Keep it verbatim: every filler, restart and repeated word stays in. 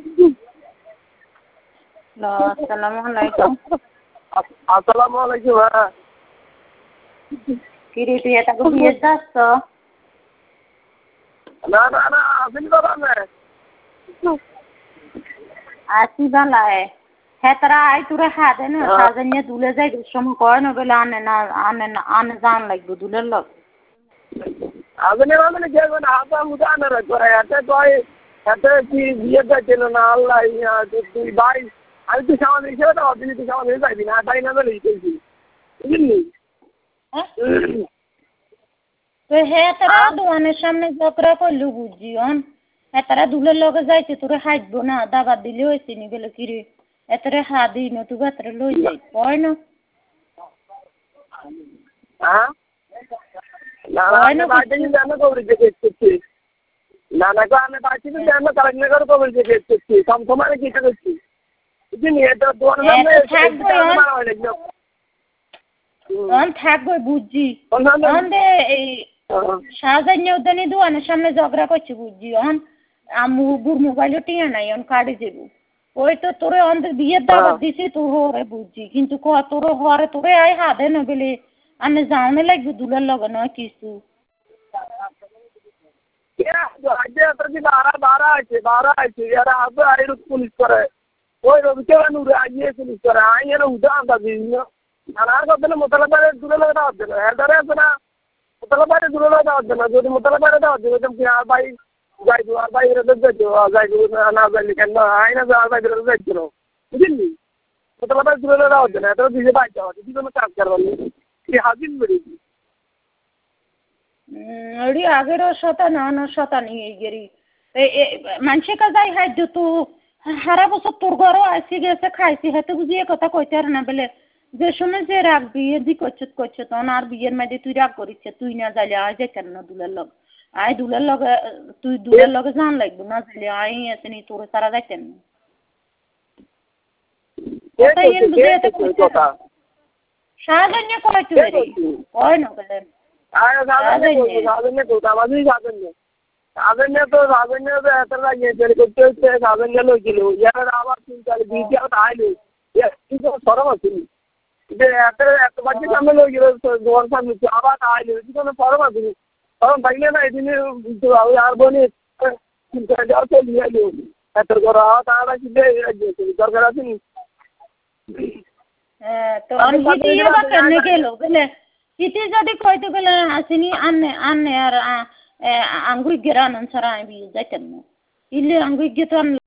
Assalamualaikum. Assalamualaikum. Kiri tuh tak biasa so. Na na na, asli bala me. Asi bala hai. Hetara ai tura hade na sajanya dule jai dusham koi no bela ane na ane na ane jan lagbo dule log. Asli bala me ke na apa muda na ra kore ate koi ate ki biye da chelo na Allah ya tu bai ai tu sama ni chelo ta odini tu sama ni jai bina dai na beli tu বুঝলি তো হেতারা দোকানের সামনে ঝগড়া করলু বুঝছি on হেতারা দুলের লগে যাইতে তোরে হাঁটবো না দাবার দিলে হয়েছে নি বলে কিরে এতরে হাদি নতু বাতরে লই যাই কয় না হ্যাঁ না না বাইতে নি জানো কবরি দেখে এসেছি না না কো আমি বাইতে নি জানো কালেক্ট করে কবরি দেখে এসেছি সব তোমারে কি করছি বুঝলি এটা দোকানের সামনে থাকবো অন থাকবো বুঝছি অন দে এই সাজান্য উদ্যানি দোকানের সামনে ঝগড়া করছে বুঝছি অন আমু বুর মোবাইল টিয়া নাই অন কাটে যাবো ওই তো তোরে অন বিয়ের দাওয়াত দিছি তোর হরে বুঝছি কিন্তু ক তোর হরে তোরে আই হাদে না বলে আমি যাওনে লাগবে দুলার লগে নয় কিছু আজকে তোর বারা বারা আছে বারা আছে এরা আবে আইরু পুলিশ করে ওই রবিকে নুরে আইয়ে পুলিশ করে আইয়ে উঠা আনতা দিন আর কতদিন মোতালাবারে দূরে লাগা দাও দেন এদারে আছে না মোতালাবারে দূরে লাগা দাও দেন যদি মোতালাবারে দাও দেন তুমি কি আর ভাই যাইবো আর ভাই রে দেখো যাইবো না যাইলি কেন আই না আর ভাই রে দেখো বুঝলি মোতালাবারে দূরে লাগা দাও দেন এত দিকে ভাই যাও দিদি কোনো কাজ করবি কি হাজির বেরি ওরি আগের শতা না না শতা নিয়ে গেরি মানুষে কাজাই হাই তো হারা বছর তোর ঘরও আসি গেছে খাইছি হাতে বুঝিয়ে কথা কইতে আর না বলে যে সময় যে রাগ বিয়ে দি করছে করছে তখন আর বিয়ের মধ্যে তুই রাগ করিস তুই না যাইলে আয় যে কেন না দুলের লগ আয় দুলের লগে তুই দুলের লগে জান লাগবে না যাইলে আয় আসেনি তোর সারা যাইতেন সাহায্য কয় তুই কয় না বলে সাজান্য তো সাজান্য তো এত লাগিয়ে করতে হচ্ছে সাজান্য লোকিল ইয়ার আবার তিন চার বিয়ে আইলো সরম আছে যে এত এত বাজে সামনে লোক দোয়ার সামনে আবার আইলো কোনো সরম আছে সরম থাকলে না এদিনে আর বলি যাও তো নিয়ে আইলো এত করা তারা কি দরকার আছে নি তো আমি দিয়ে বা কেন গেল বলে কিতে যদি কইতে গেলে আসেনি আন্নে আন্নে আর আঙ্গুই গেরান সারা আমি যাইতেন না ইলে আঙ্গুই গেতাম